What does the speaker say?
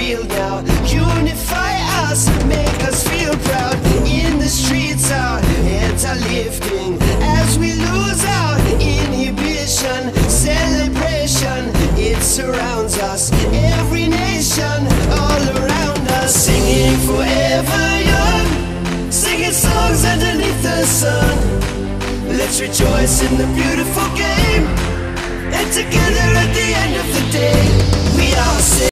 field now. Unify us, make us feel proud. In the streets our heads are lifting as we lose our inhibition. Celebration, it surrounds us, every nation all around us. Singing forever young, singing songs underneath the sun. Let's rejoice in the beautiful game, and together at the end of the day we all sing.